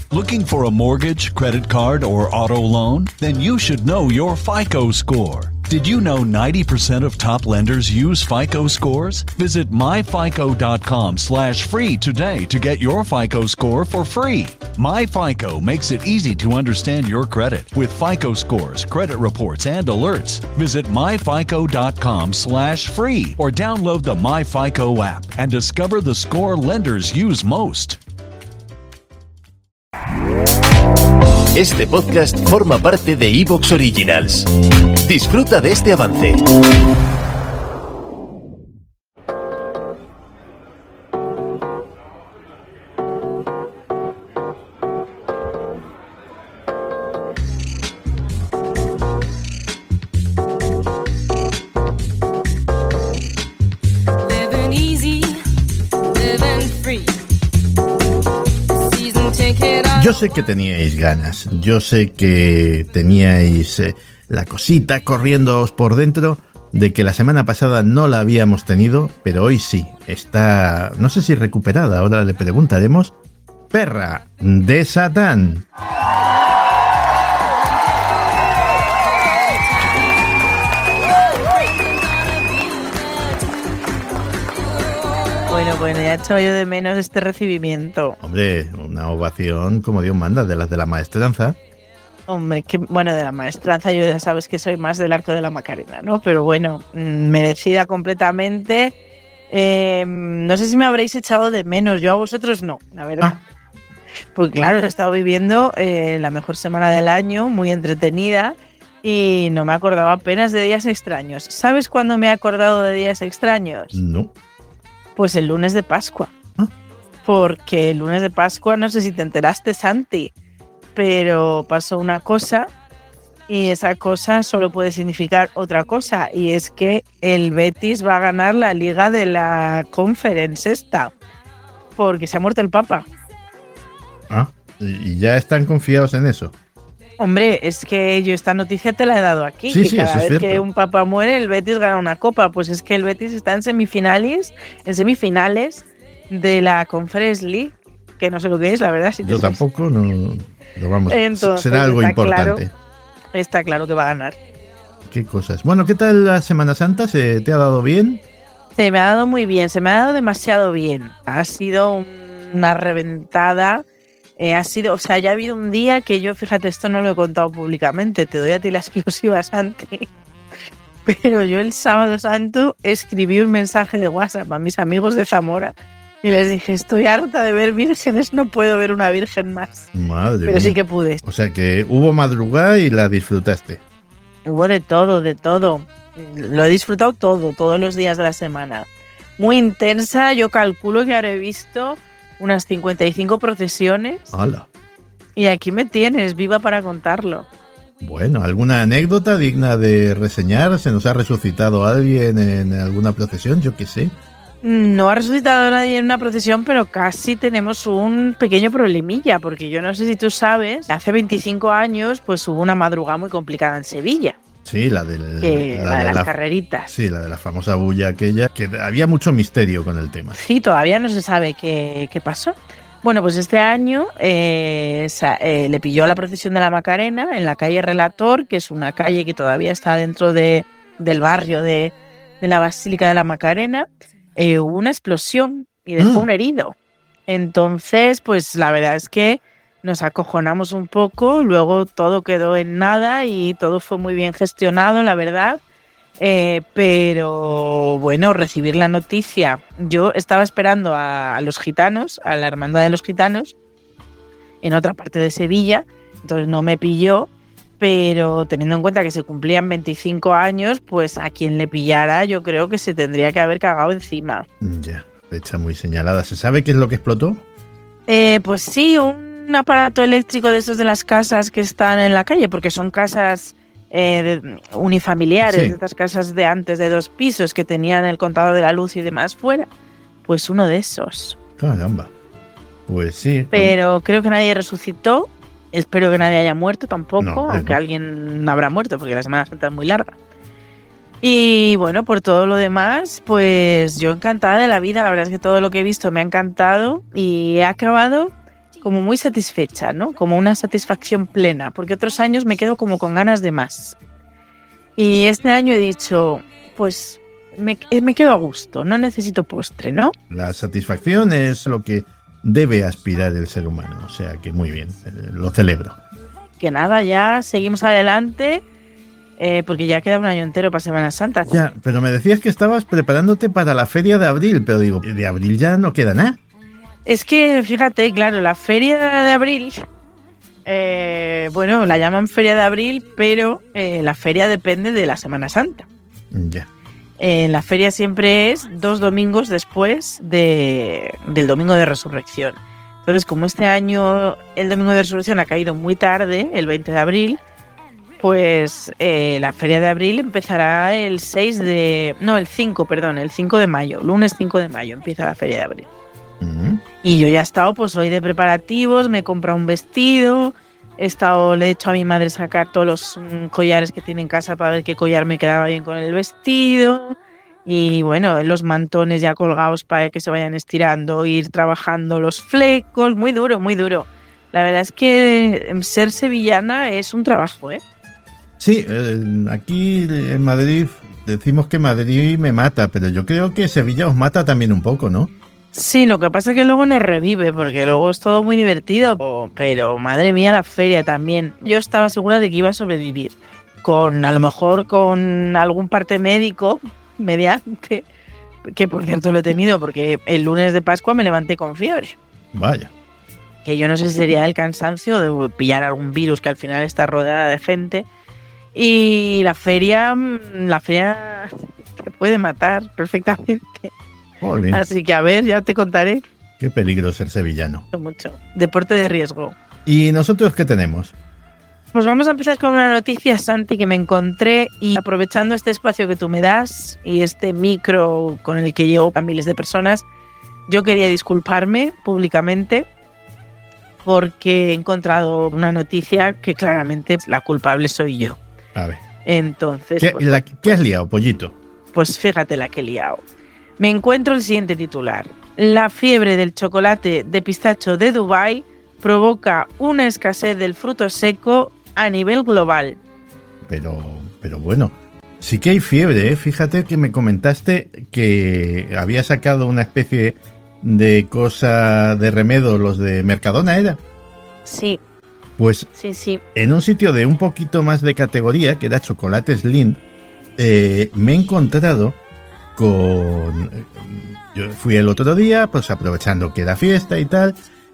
Looking for a mortgage, credit card, or auto loan? Then you should know your FICO score. Did you know 90% of top lenders use FICO scores? Visit myfico.com/free today to get your FICO score for free. MyFICO makes it easy to understand your credit with FICO scores, credit reports, and alerts. Visit myfico.com/free or download the MyFICO app and discover the score lenders use most. Este podcast forma parte de iVoox Originals. Disfruta de este avance. Yo sé que teníais ganas, yo sé que teníais la cosita corriéndoos por dentro de que la semana pasada no la habíamos tenido, pero hoy sí, está, no sé si recuperada, ahora le preguntaremos. Perra de Satán. Bueno, ya he hecho yo de menos este recibimiento. Hombre, una ovación como Dios manda, de las de la maestranza. Hombre, que bueno, de la maestranza yo ya sabes que soy más del arco de la Macarena, ¿no? Pero bueno, merecida completamente. No sé si me habréis echado de menos, yo a vosotros no, la verdad. Pues claro, he estado viviendo la mejor semana del año, muy entretenida, y no me acordaba apenas de días extraños. ¿Sabes cuándo me he acordado de días extraños? No. Pues el lunes de Pascua. Porque el lunes de Pascua, no sé si te enteraste, Santi, pero pasó una cosa y esa cosa solo puede significar otra cosa, y es que el Betis va a ganar la Liga de la Conference esta, porque se ha muerto el Papa. ¿Y ya están confiados en eso? Hombre, es que yo esta noticia te la he dado aquí, sí, que cada eso es vez cierto. que un Papa muere, el Betis gana una copa. Pues es que el Betis está en semifinales de la Conference League, que no sé lo que es, la verdad. Si yo tampoco, no vamos. Entonces, será algo importante. Está claro que va a ganar. Qué cosas. Bueno, ¿qué tal la Semana Santa? ¿Se te ha dado bien? Se me ha dado muy bien, se me ha dado demasiado bien. Ha sido una reventada. Ya ha habido un día que yo, fíjate, esto no lo he contado públicamente, te doy a ti la exclusiva, Santi. Pero yo el sábado santo escribí un mensaje de WhatsApp a mis amigos de Zamora y les dije, estoy harta de ver vírgenes, no puedo ver una virgen más. Madre Pero mía. sí que pude. O sea que hubo madrugada y la disfrutaste. Hubo de todo, de todo. Lo he disfrutado todos los días de la semana. Muy intensa, yo calculo que habré visto unas 55 procesiones. ¡Hala! Y aquí me tienes, viva para contarlo. Bueno, ¿alguna anécdota digna de reseñar? ¿Se nos ha resucitado alguien en alguna procesión? Yo qué sé. No ha resucitado nadie en una procesión, pero casi tenemos un pequeño problemilla, porque yo no sé si tú sabes, hace 25 años pues hubo una madrugada muy complicada en Sevilla. Sí, la de las carreritas. Sí, la de la famosa bulla aquella, que había mucho misterio con el tema. Sí, todavía no se sabe qué pasó. Bueno, pues este año le pilló la procesión de la Macarena en la calle Relator, que es una calle que todavía está dentro del barrio de la Basílica de la Macarena. Hubo una explosión y dejó un herido. Entonces, pues la verdad es que nos acojonamos un poco, luego todo quedó en nada y todo fue muy bien gestionado, la verdad. Pero bueno, recibir la noticia, yo estaba esperando a los gitanos, a la hermandad de los gitanos, en otra parte de Sevilla, entonces no me pilló, pero teniendo en cuenta que se cumplían 25 años, pues a quien le pillara yo creo que se tendría que haber cagado encima. Ya, fecha muy señalada. ¿Se sabe qué es lo que explotó? Pues sí, un aparato eléctrico de esos de las casas que están en la calle, porque son casas unifamiliares, Sí. de estas casas de antes de 2 pisos que tenían el contador de la luz y demás fuera, pues uno de esos. Caramba. Pues sí. Pero creo que nadie resucitó, espero que nadie haya muerto tampoco, No, aunque no. alguien habrá muerto porque la Semana Santa es muy larga. Y bueno, por todo lo demás, pues yo encantada de la vida, la verdad es que todo lo que he visto me ha encantado y he acabado como muy satisfecha, ¿no? Como una satisfacción plena, porque otros años me quedo como con ganas de más. Y este año he dicho, pues me quedo a gusto, no necesito postre, ¿no? La satisfacción es lo que debe aspirar el ser humano, o sea que muy bien, lo celebro. Que nada, ya seguimos adelante, porque ya queda un año entero para Semana Santa. Ya, pero me decías que estabas preparándote para la feria de abril, pero digo, de abril ya no queda nada. Es que, fíjate, claro, la feria de abril, bueno, la llaman feria de abril, pero la feria depende de la Semana Santa. Ya. La feria siempre es 2 domingos después del domingo de resurrección. Entonces, como este año el domingo de resurrección ha caído muy tarde, el 20 de abril, pues la feria de abril empezará el 5 de mayo, lunes 5 de mayo empieza la feria de abril. Y yo ya he estado pues hoy de preparativos, me he comprado un vestido, le he hecho a mi madre sacar todos los collares que tiene en casa para ver qué collar me quedaba bien con el vestido. Y bueno, los mantones ya colgados para que se vayan estirando, ir trabajando los flecos, muy duro, muy duro. La verdad es que ser sevillana es un trabajo, ¿eh? Sí, aquí en Madrid decimos que Madrid me mata, pero yo creo que Sevilla os mata también un poco, ¿no? Sí, lo que pasa es que luego nos revive, porque luego es todo muy divertido, pero madre mía, la feria también. Yo estaba segura de que iba a sobrevivir, a lo mejor con algún parte médico mediante, que por cierto lo he tenido, porque el lunes de Pascua me levanté con fiebre. Vaya. Que yo no sé si sería el cansancio de pillar algún virus que al final está rodeada de gente. Y la feria te puede matar perfectamente. Jolín. Así que a ver, ya te contaré. Qué peligro ser sevillano. Mucho. Deporte de riesgo. ¿Y nosotros qué tenemos? Pues vamos a empezar con una noticia, Santi, que me encontré y aprovechando este espacio que tú me das y este micro con el que llevo a miles de personas, yo quería disculparme públicamente porque he encontrado una noticia que claramente la culpable soy yo. A ver. Entonces, ¿Qué has liado, pollito? Pues fíjate la que he liado. Me encuentro el siguiente titular. La fiebre del chocolate de pistacho de Dubái provoca una escasez del fruto seco a nivel global. Pero bueno, sí que hay fiebre, ¿eh? Fíjate que me comentaste que había sacado una especie de cosa de remedo los de Mercadona, ¿era? Sí. Pues Sí. en un sitio de un poquito más de categoría, que era Chocolates Lind, me he encontrado yo fui el otro día, pues aprovechando que era fiesta y tal,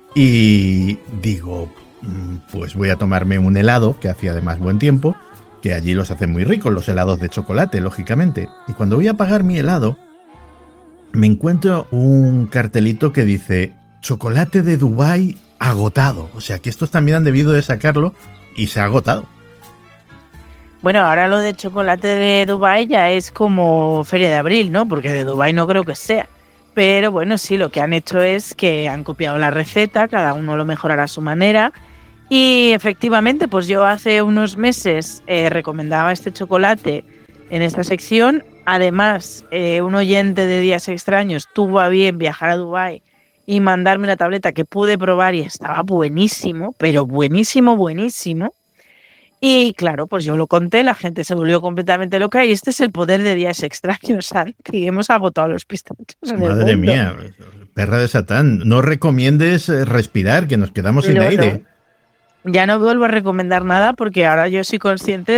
y digo, pues voy a tomarme un helado, que hacía además buen tiempo, que allí los hacen muy ricos, los helados de chocolate, lógicamente. Y cuando voy a pagar mi helado, me encuentro un cartelito que dice, chocolate de Dubái agotado. O sea que estos también han debido de sacarlo y se ha agotado. Bueno, ahora lo de chocolate de Dubái ya es como feria de abril, ¿no? Porque de Dubái no creo que sea. Pero bueno, sí, lo que han hecho es que han copiado la receta, cada uno lo mejorará a su manera. Y efectivamente, pues yo hace unos meses recomendaba este chocolate en esta sección. Además, un oyente de Días Extraños tuvo a bien viajar a Dubái y mandarme una tableta que pude probar y estaba buenísimo, pero buenísimo, buenísimo. Y claro, pues yo lo conté, la gente se volvió completamente loca y este es el poder de Días Extraños, Santi. Hemos agotado los pistachos en el mundo. Madre mía, perra de Satán, no recomiendes respirar, que nos quedamos sin aire. No. Ya no vuelvo a recomendar nada porque ahora yo soy consciente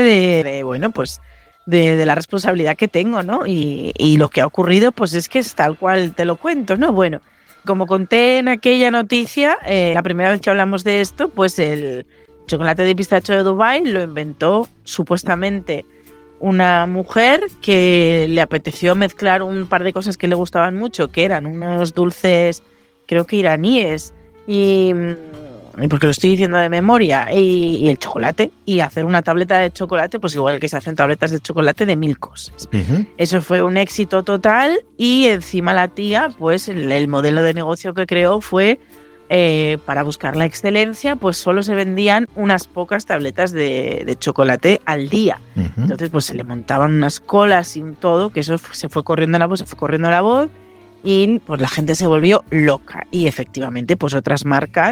de la responsabilidad que tengo, ¿no? Y lo que ha ocurrido, pues es que es tal cual te lo cuento, ¿no? Bueno, como conté en aquella noticia, la primera vez que hablamos de esto, pues el chocolate de pistacho de Dubái lo inventó supuestamente una mujer que le apeteció mezclar un par de cosas que le gustaban mucho, que eran unos dulces, creo que iraníes, y porque lo estoy diciendo de memoria, y el chocolate, y hacer una tableta de chocolate, pues igual que se hacen tabletas de chocolate de 1000 cosas. Uh-huh. Eso fue un éxito total y encima la tía, pues el modelo de negocio que creó fue para buscar la excelencia, pues solo se vendían unas pocas tabletas de chocolate al día. Uh-huh. Entonces, pues se le montaban unas colas y un todo, que eso se fue corriendo la voz, y pues la gente se volvió loca. Y efectivamente, pues otras marcas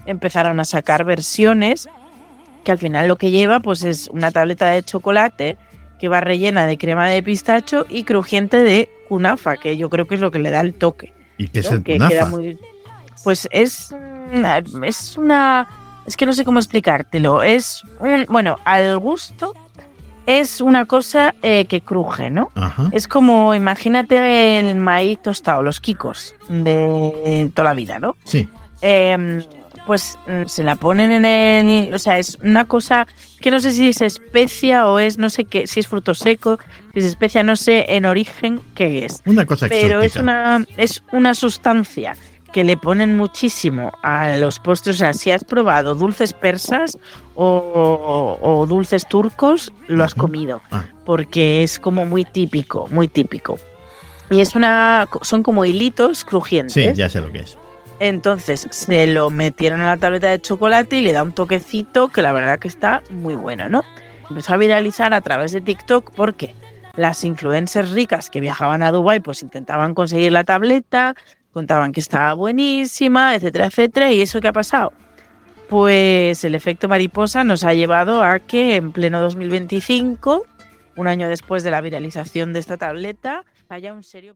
empezaron a sacar versiones que al final lo que lleva pues es una tableta de chocolate que va rellena de crema de pistacho y crujiente de kunafa, que yo creo que es lo que le da el toque. ¿Y qué es ¿no? el Que kunafa? queda muy... Pues es una... Es que no sé cómo explicártelo. Bueno, al gusto es una cosa que cruje, ¿no? Ajá. Es como, imagínate el maíz tostado, los kikos de toda la vida, ¿no? Sí. Pues se la ponen en el... O sea, es una cosa que no sé si es especia o es, no sé qué, si es fruto seco, si es especia, no sé en origen qué es. Una cosa Pero exótica. es una sustancia que le ponen muchísimo a los postres. O sea, si has probado dulces persas o dulces turcos, lo has comido. Porque es como muy típico, muy típico. Y son como hilitos crujientes. Sí, ya sé lo que es. Entonces se lo metieron a la tableta de chocolate y le da un toquecito que la verdad que está muy bueno, ¿no? Empezó a viralizar a través de TikTok porque las influencers ricas que viajaban a Dubái pues intentaban conseguir la tableta, contaban que estaba buenísima, etcétera, etcétera. ¿Y eso qué ha pasado? Pues el efecto mariposa nos ha llevado a que en pleno 2025, un año después de la viralización de esta tableta, haya un serio...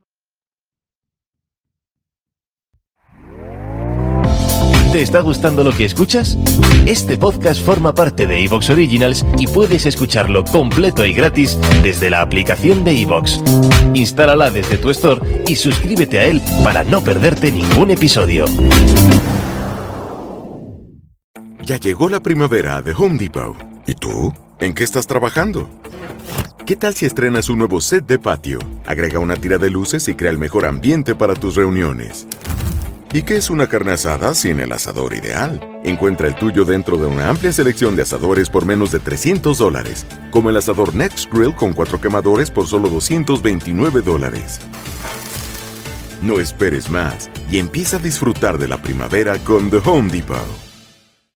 ¿Te está gustando lo que escuchas? Este podcast forma parte de iVoox Originals y puedes escucharlo completo y gratis desde la aplicación de iVoox. Instálala desde tu store y suscríbete a él para no perderte ningún episodio. Ya llegó la primavera de Home Depot. ¿Y tú? ¿En qué estás trabajando? ¿Qué tal si estrenas un nuevo set de patio? Agrega una tira de luces y crea el mejor ambiente para tus reuniones. ¿Y qué es una carne asada sin el asador ideal? Encuentra el tuyo dentro de una amplia selección de asadores por menos de $300, como el asador Next Grill con 4 quemadores por solo $229. No esperes más y empieza a disfrutar de la primavera con The Home Depot.